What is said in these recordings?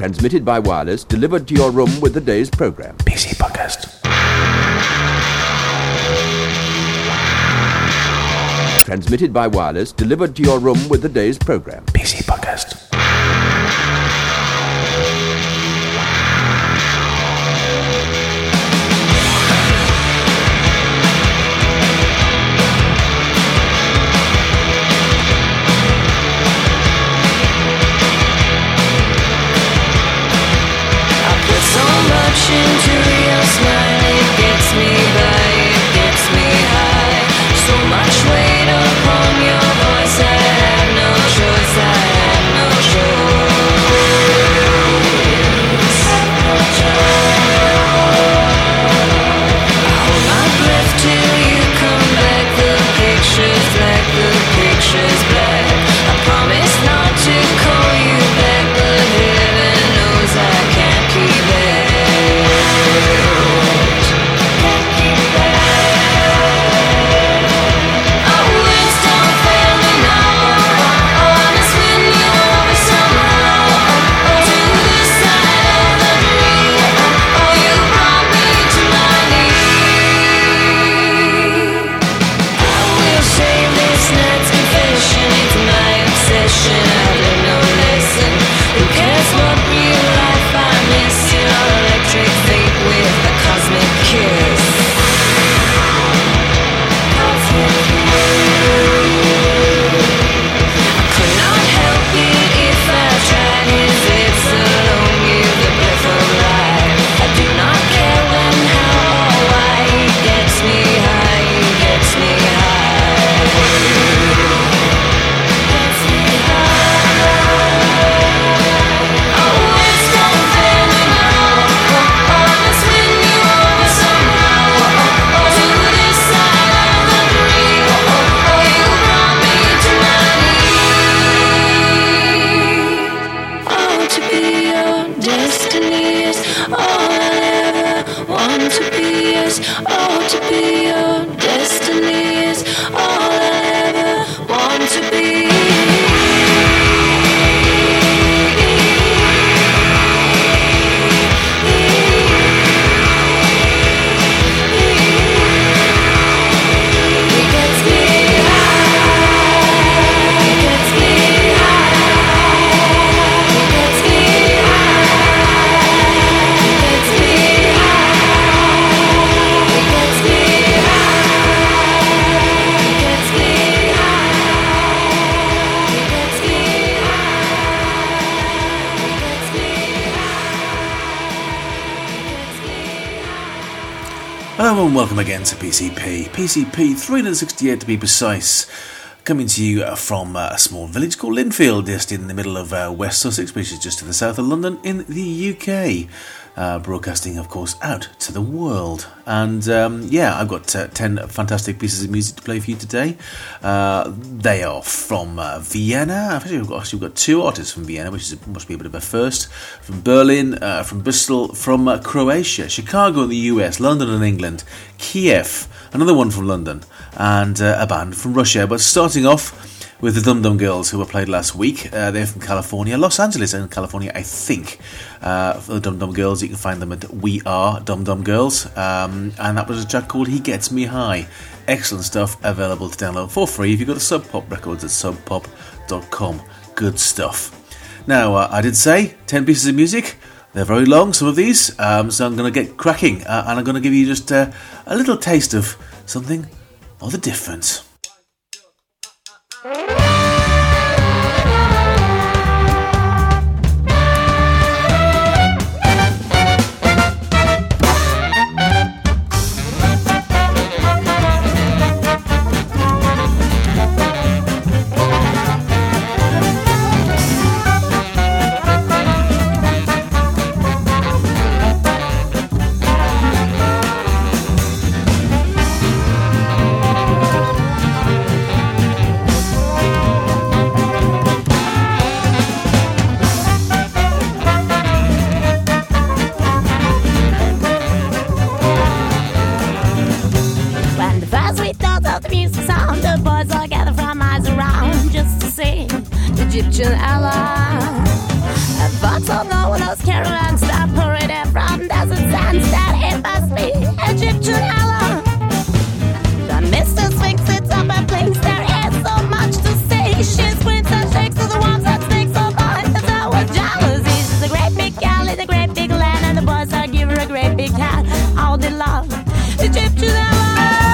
Transmitted by wireless, delivered to your room with the day's program. PC Podcast. Transmitted by wireless, delivered to your room with the day's program. PC Podcast. Into your smile, it gets me by, it gets me high. So much weight upon your voice, I have no choice, I have no choice. I hold my breath till you come back. The picture's black, the picture's black. I promise not to call you back, but heaven knows I can't keep it. Hello and welcome again to PCP. PCP 368 to be precise. Coming to you from a small village called Linfield, just in the middle of West Sussex, which is just to the south of London in the UK. Broadcasting, of course, out to the world. And I've got 10 fantastic pieces of music to play for you today. They are from Vienna. We've got two artists from Vienna, which must be a bit of a first. From Berlin, from Bristol, from Croatia, Chicago in the US, London in England, Kiev, another one from London, and a band from Russia. But starting off with the Dum Dum Girls, who were played last week. They're from California, Los Angeles in California, I think. For the Dum Dum Girls, you can find them at We Are Dum Dum Girls. And that was a track called He Gets Me High. Excellent stuff, available to download for free if you go to Sub Pop Records at subpop.com. Good stuff. Now, I did say 10 pieces of music. They're very long, some of these. So I'm going to get cracking. And I'm going to give you just a little taste of something rather different. those caravans that pouring in from desert sands, that it must be Egyptian Allah. The Mr. Sphinx sits up and blinks, there is so much to say. She screams and shakes to the ones that snakes so far. It's our jealousy. She's a great big gal in a great big land, and the boys are give her a great big cat. All they love Egyptian Allah.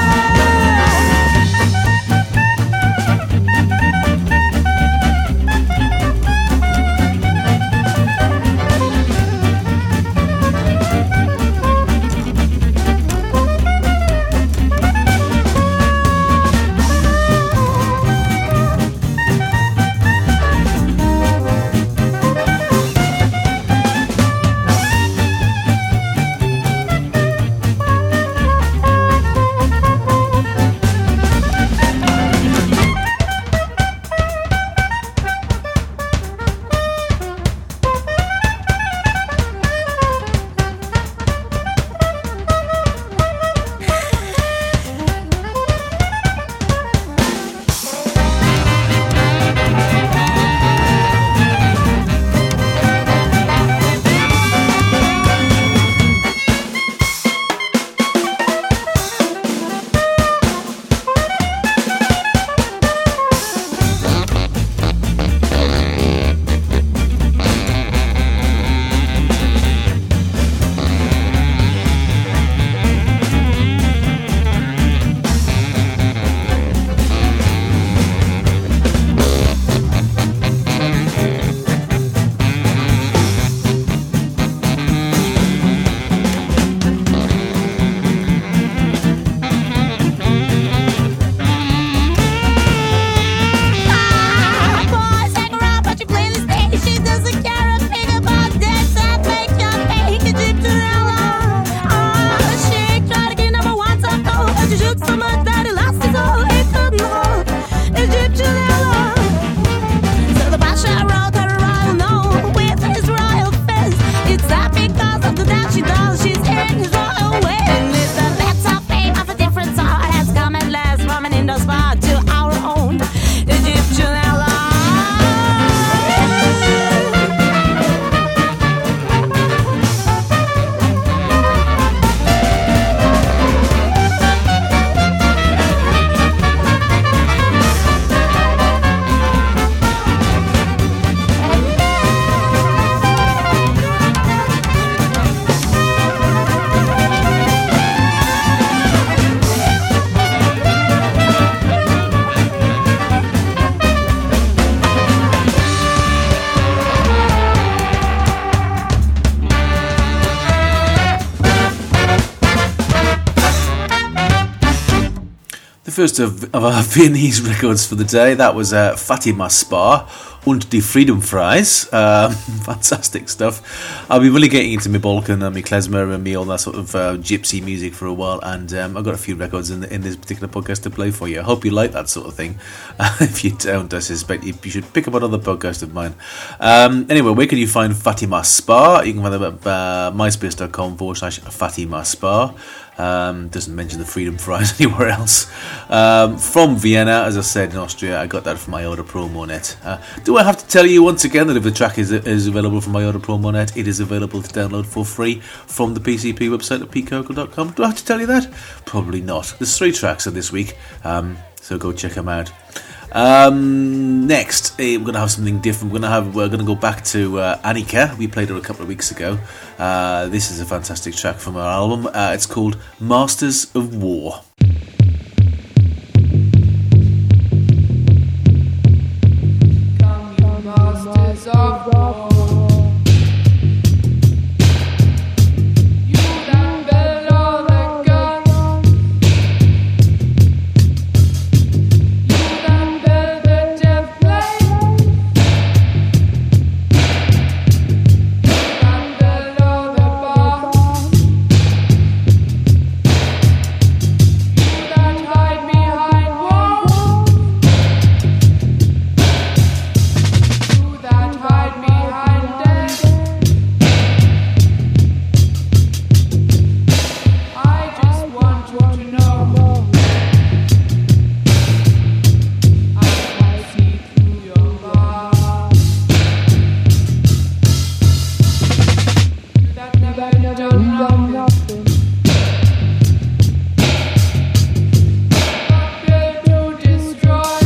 First of our Viennese records for the day, that was Fatima Spa und die Freedom-Fries. Fantastic stuff. I'll be really getting into my Balkan and my klezmer and me all that sort of gypsy music for a while, and I've got a few records in this particular podcast to play for you. I hope you like that sort of thing. If you don't, I suspect you should pick up another podcast of mine. Anyway, where can you find Fatima Spa? You can find them at myspace.com/Fatima Spa. Doesn't mention the Freedom Fries anywhere else. From Vienna, as I said, in Austria. I got that from IOTA Promonet. Do I have to tell you once again that if the track is available from IOTA Promonet, it is available to download for free from the PCP website at petecoco.com? Do I have to tell you that? Probably not. There's 3 tracks of this week, so go check them out. Next, we're going to have something different. We're going to go back to Annika. We played her a couple of weeks ago. This is a fantastic track from her album. It's called Masters of War. Masters of War. done nothing. Nothing to destroy.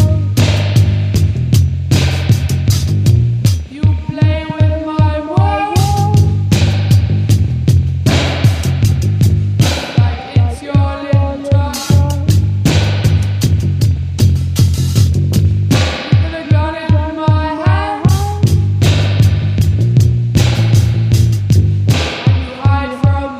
You play with my world like it's your little toy. You put a gun in my hand and you hide from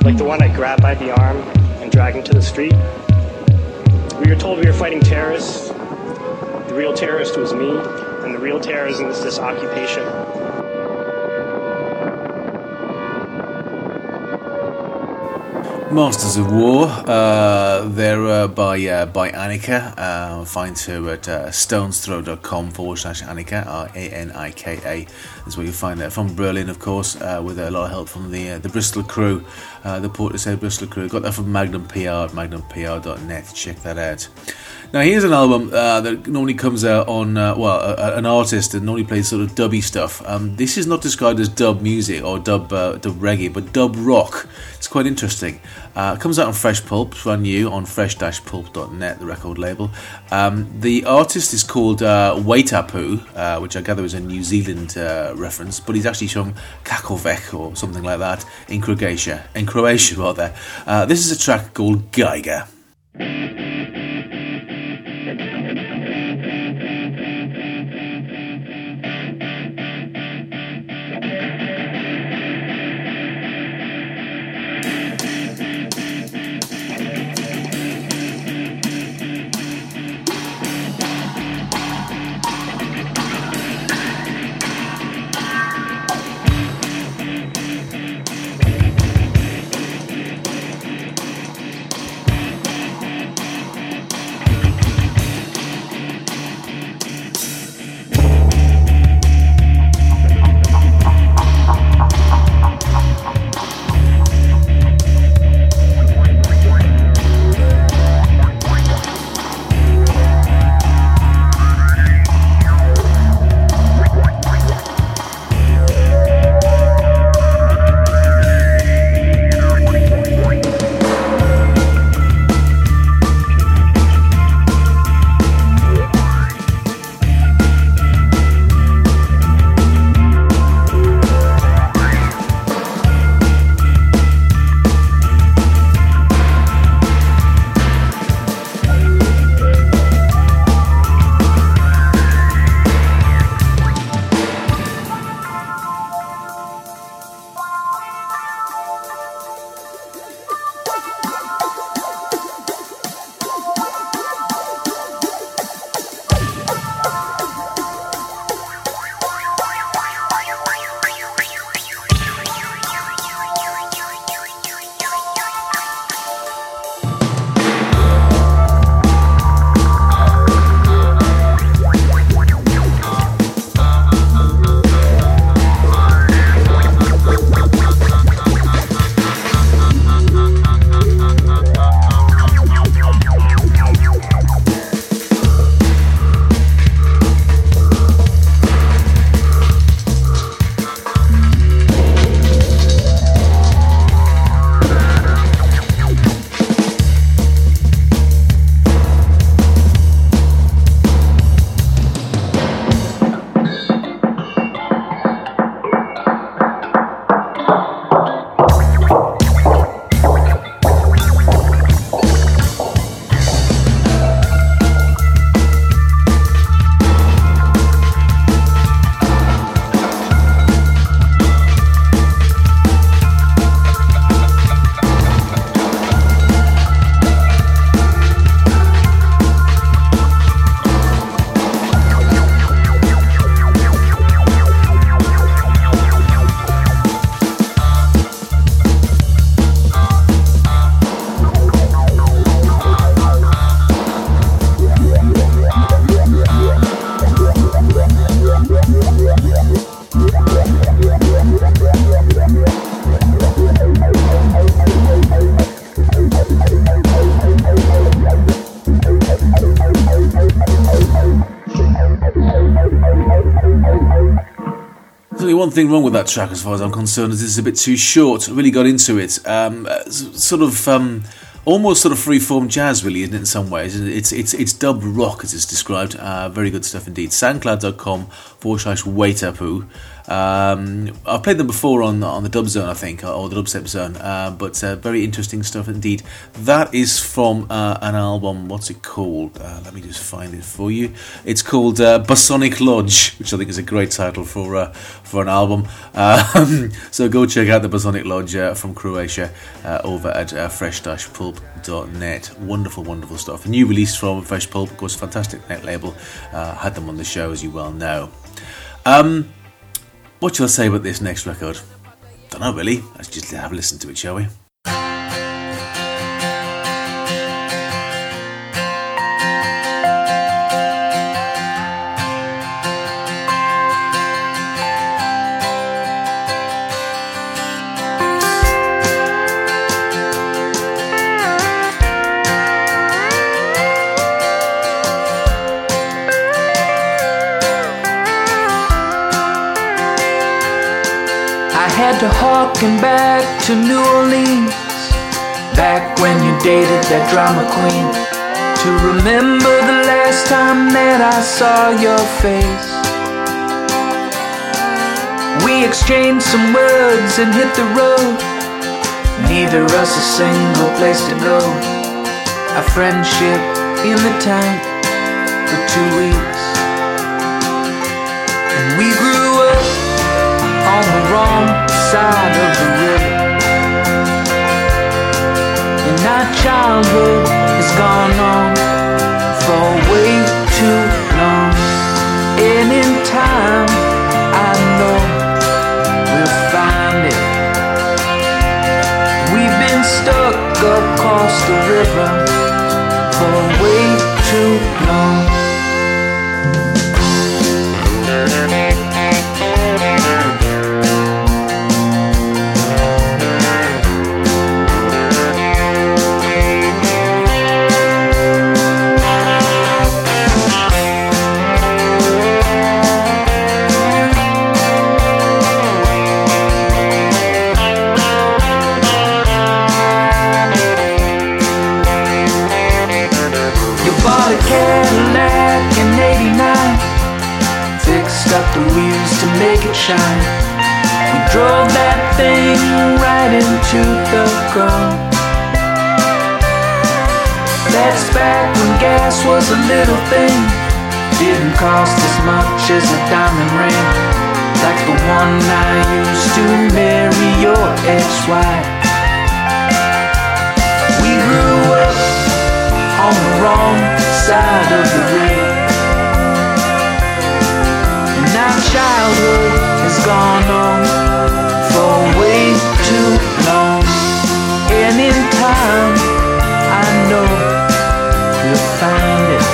like the one I grabbed by the arm and dragged into the street. We were told we were fighting terrorists. The real terrorist was me, and the real terrorism is this occupation. Masters of War, they're by Annika. Find her at stonesthrow.com/Annika, Anika is where you find that. From Berlin, of course, with a lot of help from the Bristol crew, the Portishead Bristol crew. Got that from Magnum PR at magnumpr.net. Check that out. Now, here's an album that normally comes out on, an artist that normally plays sort of dubby stuff. This is not described as dub music or dub reggae, but dub rock. It's quite interesting. It comes out on Fresh Pulp, brand new on fresh-pulp.net, the record label. The artist is called Waitapu, which I gather is a New Zealand reference, but he's actually from Kakovec or something like that in Croatia. This is a track called Geiger. only one thing wrong with that track as far as I'm concerned, is it's a bit too short. I really got into it. Almost sort of free-form jazz, really, isn't it, in some ways? It's dubbed rock, as it's described. Very good stuff indeed. SoundCloud.com/Waitapu. I've played them before on the Dub Zone, I think, or the Dubstep Zone, but very interesting stuff indeed. That is from an album. What's it called? Let me just find it for you. It's called Basonic Lodge, which I think is a great title for an album. So go check out the Basonic Lodge from Croatia over at fresh-pulp.net. Wonderful, wonderful stuff. A new release from Fresh Pulp, of course, fantastic net label. Had them on the show, as you well know. What shall I say about this next record? Don't know really. Let's just have a listen to it, shall we? Had to harken back to New Orleans, back when you dated that drama queen, to remember the last time that I saw your face. We exchanged some words and hit the road, neither us a single place to go. A friendship in the tank for 2 weeks, and we grew up on the wrong side of the river, and our childhood has gone on for way too long. And in time, I know we'll find it. We've been stuck across the river for way too long. Cadillac in '89, fixed up the wheels to make it shine. We drove that thing right into the ground. That's back when gas was a little thing, didn't cost as much as a diamond ring, like the one I used to marry your ex-wife. We grew up on the wrong side of the river, and our childhood has gone on for way too long. And in time, I know we'll find it.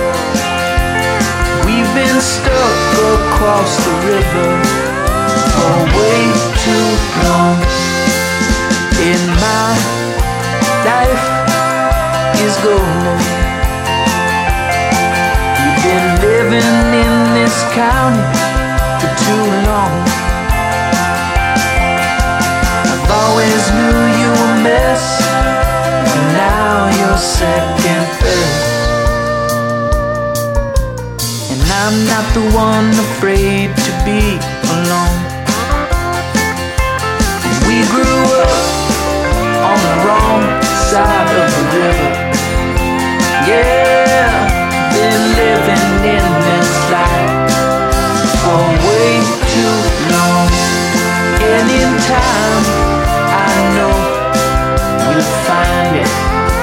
We've been stuck across the river for way too long. In my life is golden. Been living in this county for too long. I've always knew you were a mess, and now you're second best. And I'm not the one afraid to be alone. We grew up on the wrong side of the river. Yeah, been living in this life for way too long. And in time, I know we'll find it.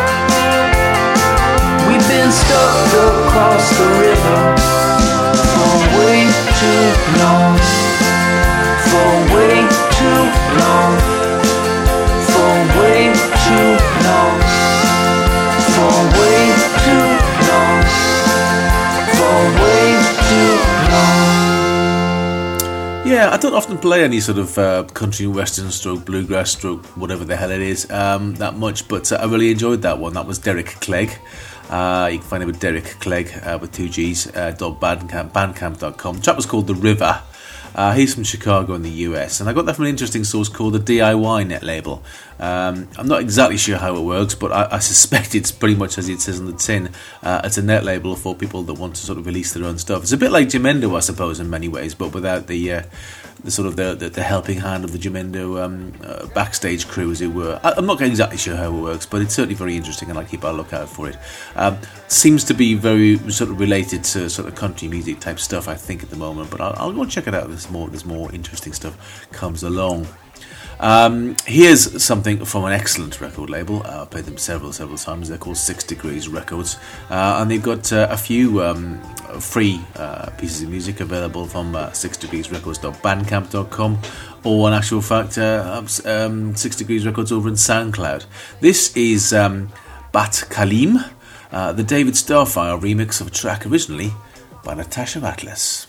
We've been stuck across the river for way too long. For way too long. For way too long. For way too long. For way too long. Yeah, I don't often play any sort of country western stroke, bluegrass stroke, whatever the hell it is, that much, but I really enjoyed that one. That was Derek Clegg. You can find him with Derek Clegg with 2 G's, bandcamp.com. The track was called The River. He's from Chicago in the US, and I got that from an interesting source called the DIY net label. I'm not exactly sure how it works, but I suspect it's pretty much as it says on the tin. It's a net label for people that want to sort of release their own stuff. It's a bit like Jamendo, I suppose, in many ways, but without the the sort of the helping hand of the Jamendo backstage crew, as it were. I'm not exactly sure how it works, but it's certainly very interesting, and I'll keep a lookout for it. Seems to be very sort of related to sort of country music type stuff, I think, at the moment. But I'll go and check it out. There's more interesting stuff comes along. Here's something from an excellent record label. I've played them several times. They're called 6 Degrees Records, and they've got a few free pieces of music available from 6degreesrecords.bandcamp.com, or in actual fact 6 Degrees Records over in SoundCloud. This is Bat Kalim, the David Starfire remix of a track originally by Natasha Atlas.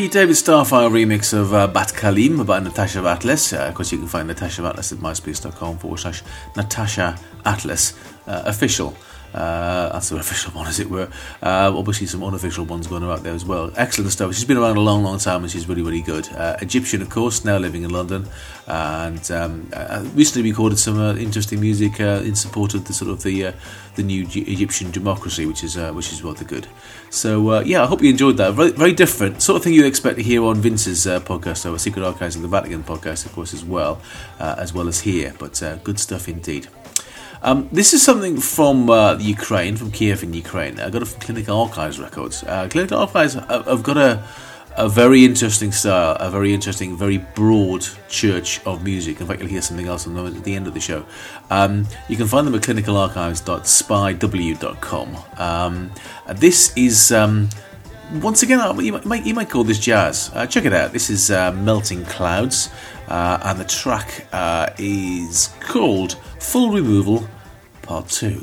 the David Starfire remix of Bat Kalim by Natasha Atlas. Of course, you can find Natasha Atlas at myspace.com/Natasha Atlas official. That's the official one, as it were. Obviously, some unofficial ones going out there as well. Excellent stuff. She's been around a long, long time, and she's really, really good. Egyptian, of course, now living in London, and recently recorded some interesting music in support of the sort of the new Egyptian democracy, which is rather good. So yeah, I hope you enjoyed that. Very, very different sort of thing you'd expect to hear on Vince's podcast, our Secret Archives of the Vatican podcast, of course, as well as here. But good stuff indeed. This is something from Ukraine, from Kiev in Ukraine. I got it from Clinical Archives Records. Clinical Archives have got a very interesting style, a very interesting, very broad church of music. In fact, you'll hear something else on them at the end of the show. You can find them at clinicalarchives.spyw.com. This is, once again, you might call this jazz. Check it out. This is Melting Clouds, and the track is called Full Removal Part 2.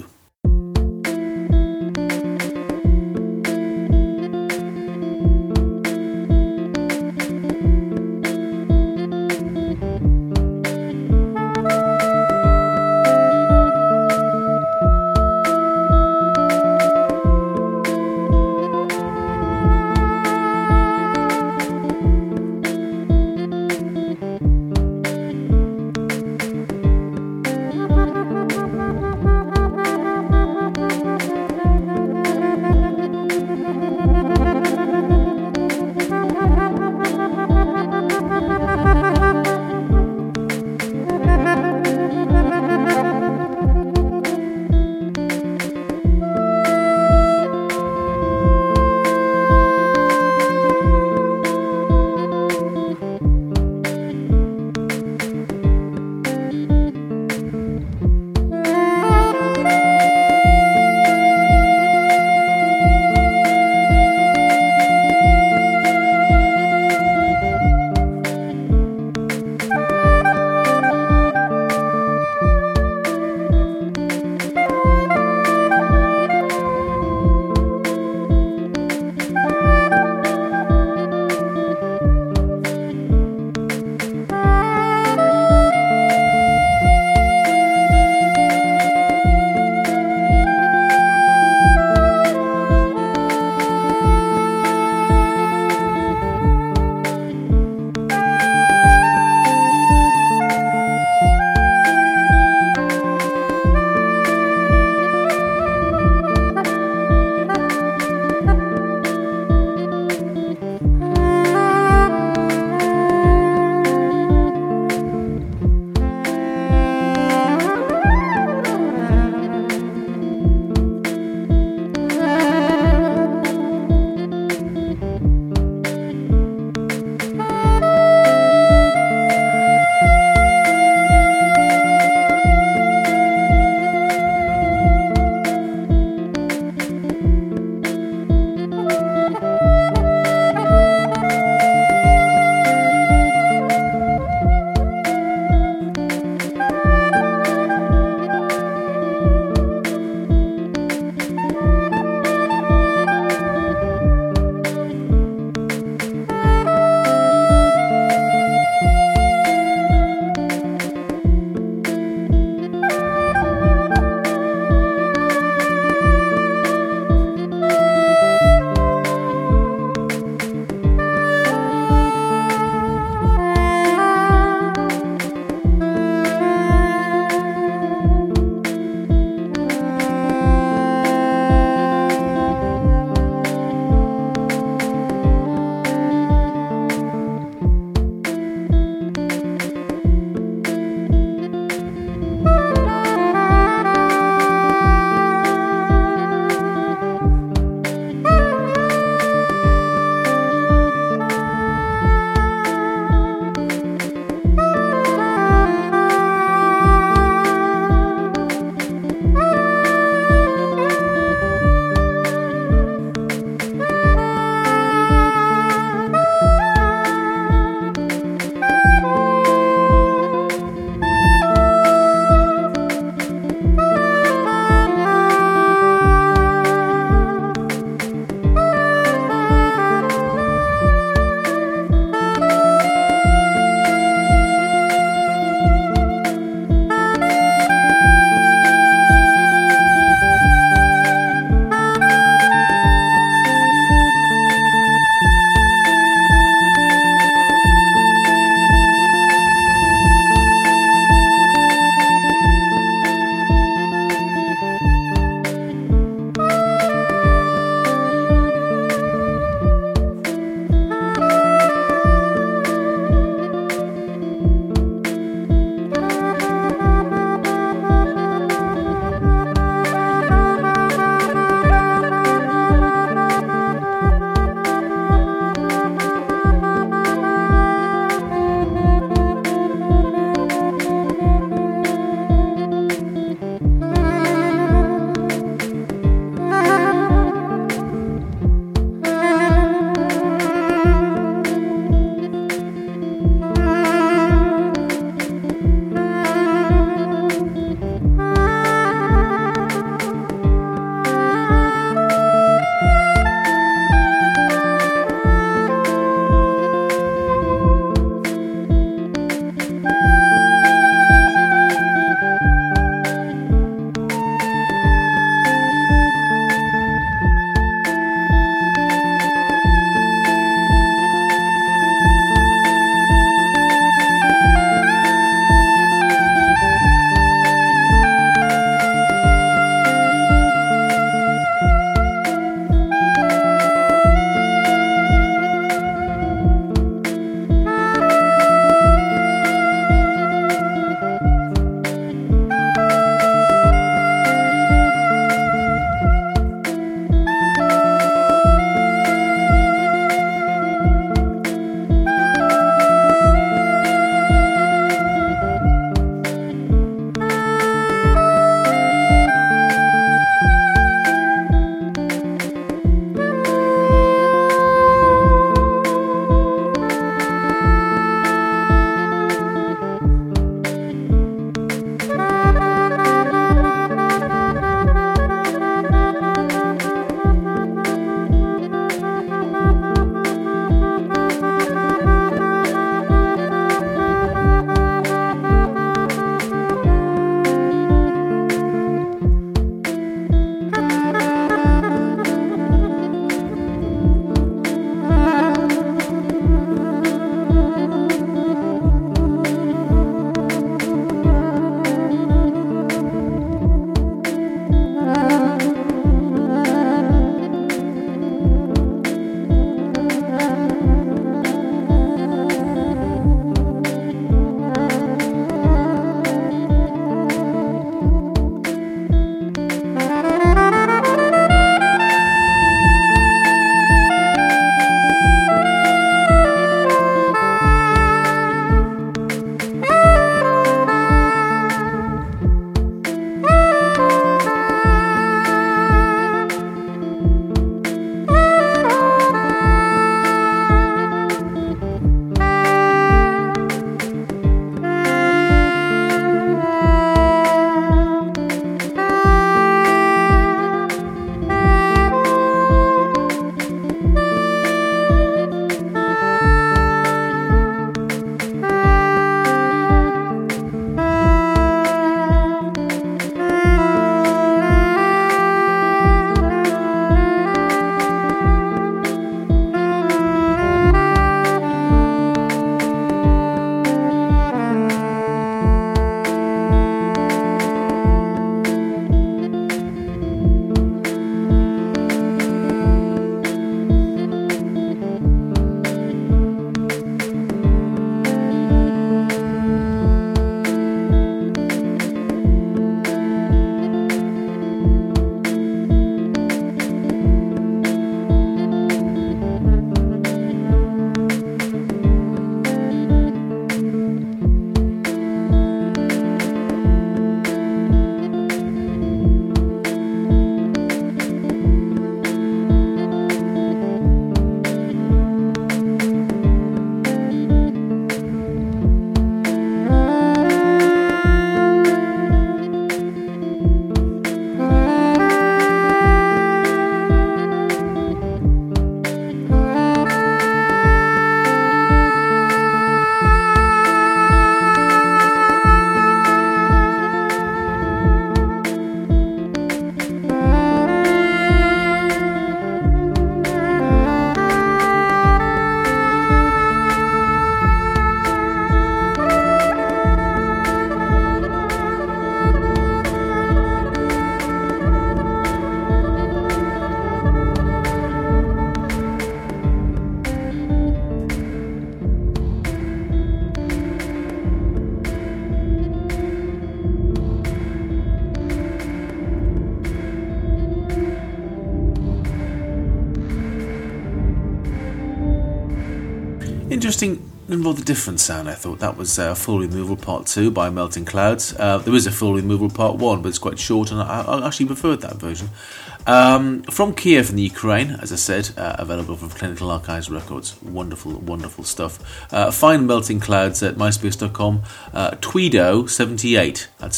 interesting and rather different sound, I thought. That was Full Removal Part 2 by Melting Clouds. There is a Full Removal Part 1, but it's quite short, and I actually preferred that version. From Kiev in the Ukraine, as I said, available from Clinical Archives Records. Wonderful, wonderful stuff. Find Melting Clouds at myspace.com. Tweedo78. That's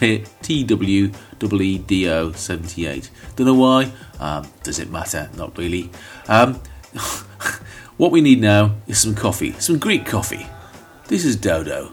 TWEEDO 78. Don't know why. Does it matter? Not really. What we need now is some coffee, some Greek coffee. This is Dodo.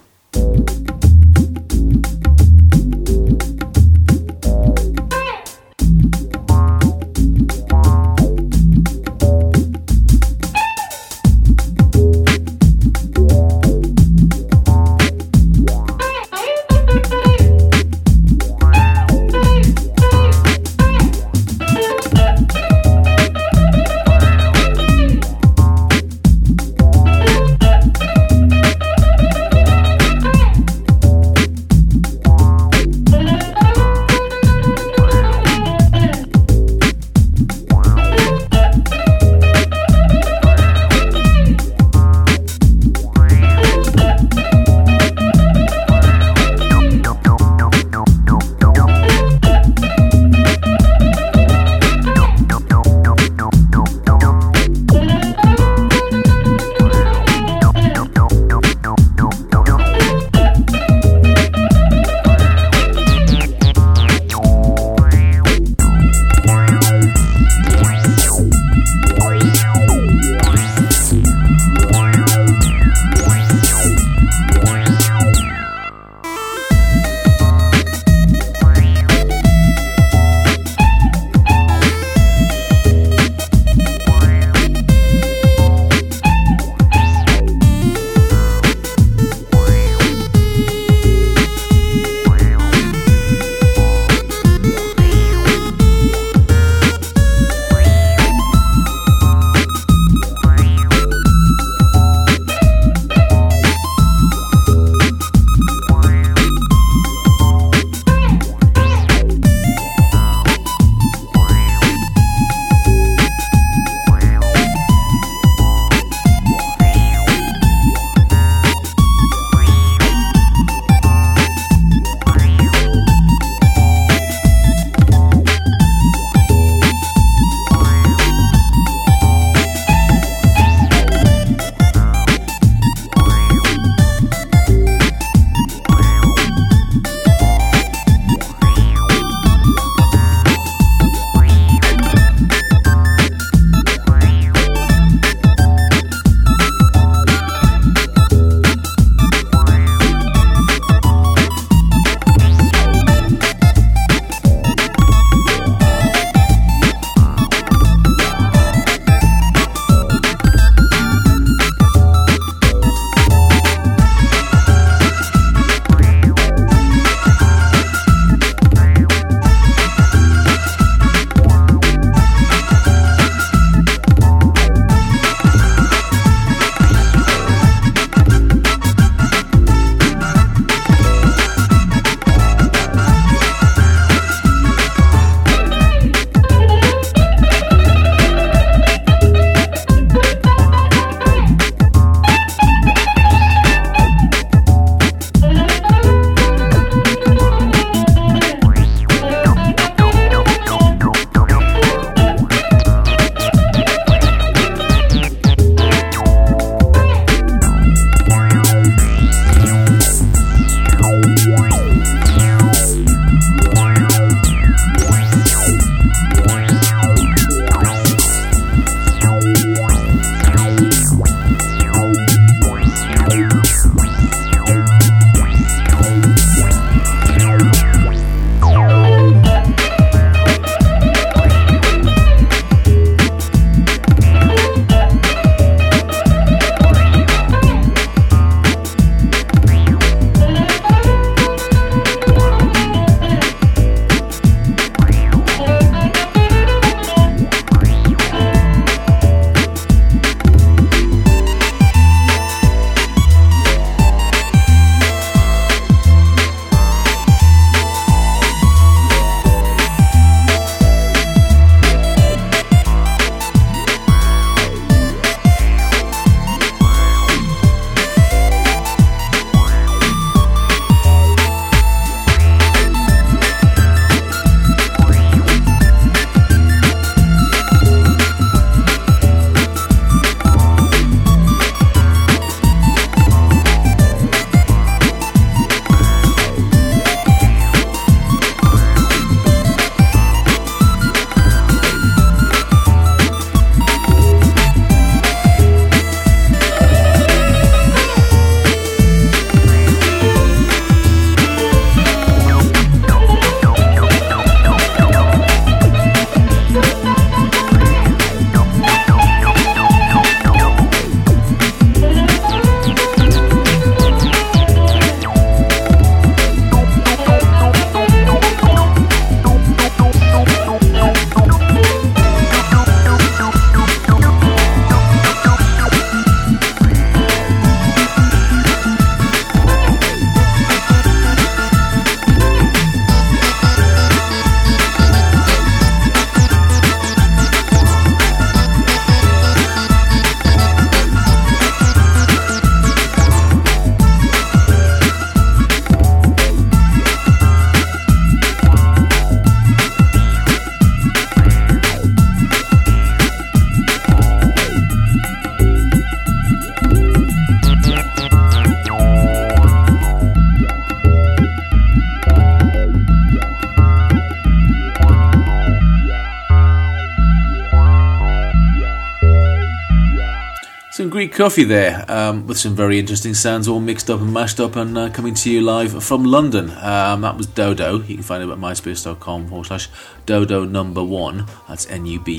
Some Greek coffee there, with some very interesting sounds all mixed up and mashed up and coming to you live from London. That was Dodo. You can find it at myspace.com/Dodo number 1. That's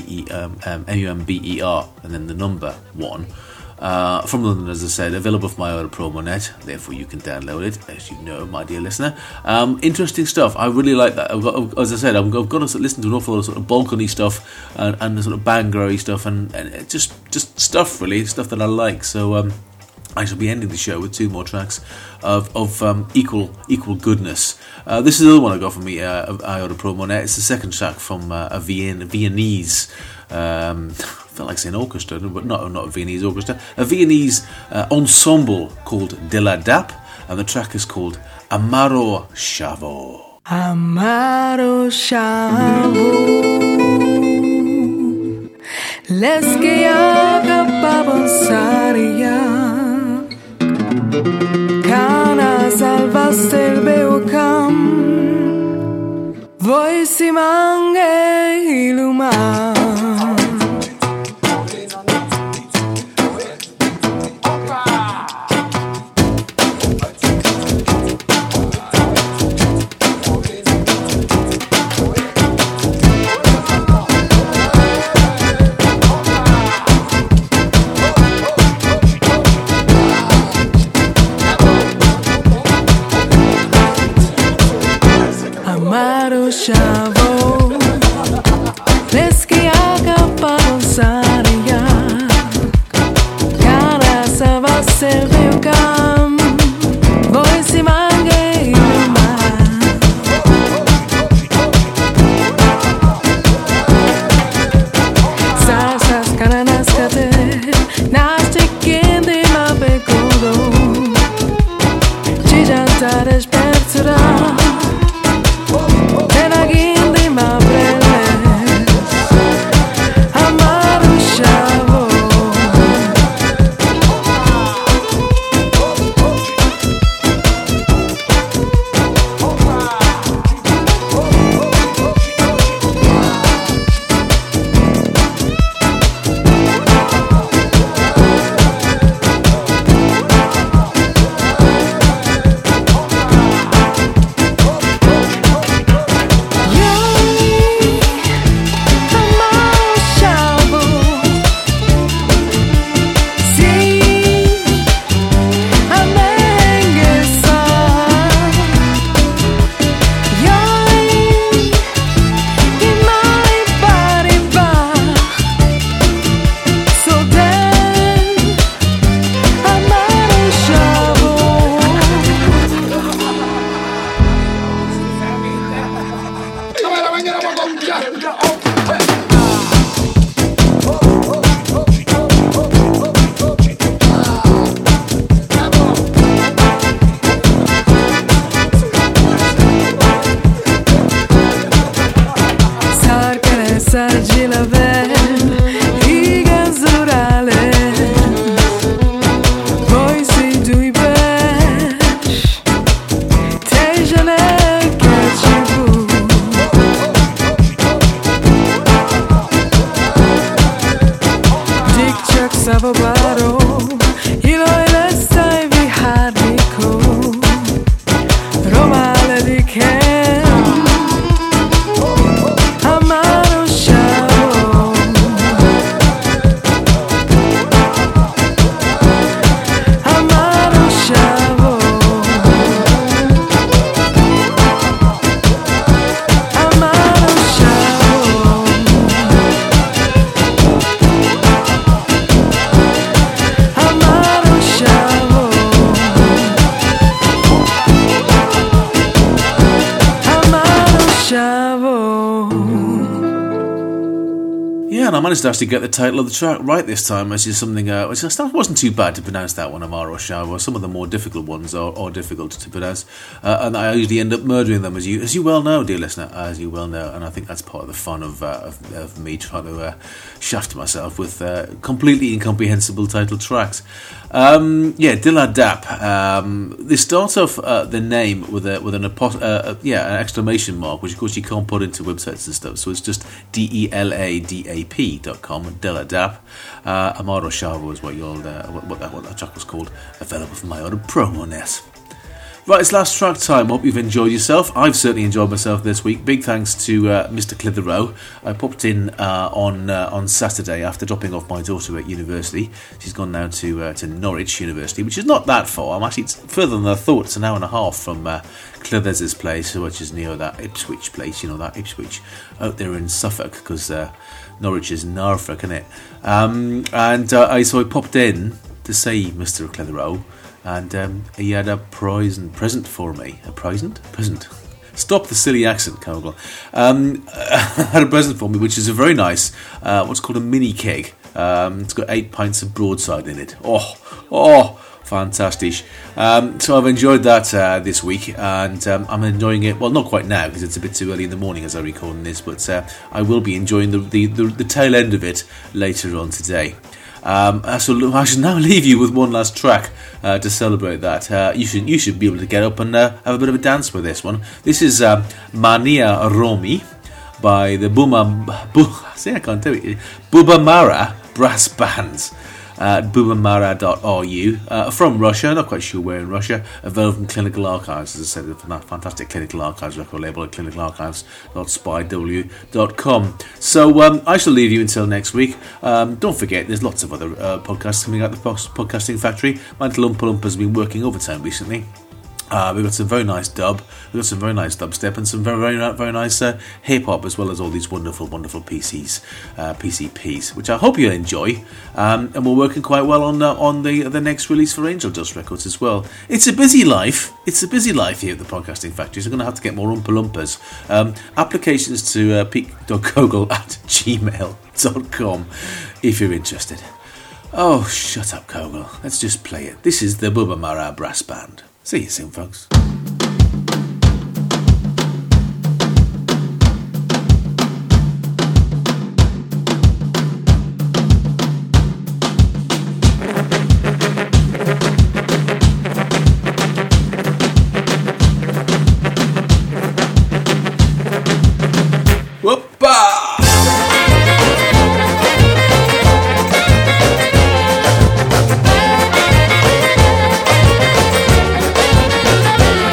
NUMBER and then the number 1. From London, as I said, available for my own promo net, therefore you can download it, as you know, my dear listener. Interesting stuff. I really like that. As I said, I've got to listen to an awful lot of sort of balcony stuff and the sort of bangery stuff and just stuff, really, stuff that I like. So I shall be ending the show with 2 more tracks of equal goodness. This is the other one I got from me, Iota Promo Net. It's the second track from a Viennese. I felt like saying orchestra, but not a Viennese orchestra. A Viennese ensemble called De La Dap, and the track is called Amaro Chavo. Amaro Chavo, Leskejaga Babonsaria, Kana Salvastel Beukam, Voisimange Iluma. Amaro Chavo, Leskejaga Babonsaria, Kana Salvastel Beukam, Voisimange Iluma. Sasas Kananaskate, Nastikindi Mabekodo, Gigantares Pertura. I managed to actually get the title of the track right this time, which is something which wasn't too bad to pronounce that one, Amaro Chavo. Some of the more difficult ones are difficult to pronounce, and I usually end up murdering them, as you well know, dear listener, as you well know, and I think that's part of the fun of me trying to shaft myself with completely incomprehensible title tracks. Dilla Dap. They start off the name with an exclamation mark, which of course you can't put into websites and stuff. So it's just DELADAP.com. Dilla Dap. Amaro Shavo is what that track was called. Available from my own promo net. Right, it's last track time. Hope you've enjoyed yourself. I've certainly enjoyed myself this week. Big thanks to Mr. Clitheroe. I popped in on Saturday after dropping off my daughter at university. She's gone now to Norwich University, which is not that far. It's further than I thought. It's an hour and a half from Clitheroe's place, which is near that Ipswich place. You know, that Ipswich out there in Suffolk, because Norwich is Norfolk, isn't it? So I popped in to see Mr. Clitheroe. And he had a present for me. A present? Stop the silly accent, Kogel. Had a present for me, which is a very nice, what's called a mini keg. It's got 8 pints of broadside in it. Oh, fantastic. So I've enjoyed that this week, and I'm enjoying it. Well, not quite now, because it's a bit too early in the morning as I record this, but I will be enjoying the tail end of it later on today. I should now leave you with one last track to celebrate that. You should be able to get up and have a bit of a dance with this one. This is Mania Romi by the Bubamara Brass Bands. Bubamara.ru from Russia, not quite sure where in Russia, available from Clinical Archives, as I said, a fantastic Clinical Archives record label at clinicalarchives.spyw.com. So I shall leave you until next week. Don't forget, there's lots of other podcasts coming out of the Podcasting Factory. My little Oompa Loompa has been working overtime recently. We've got some very nice dub, we've got some very nice dubstep, and some very nice hip hop, as well as all these wonderful PCPs, which I hope you enjoy. And we're working quite well on the next release for Angel Dust Records as well. It's a busy life. It's a busy life here at the Podcasting Factory. So we're going to have to get more Oompa Loompas. Applications to peak.kogel@gmail.com if you're interested. Oh, shut up, Kogel. Let's just play it. This is the Bubamara Brass Band. See you soon, folks. Bye.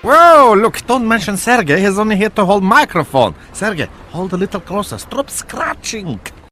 Whoa, look, don't mention Sergey. He's only here to hold microphone. Sergey, hold a little closer. Stop scratching.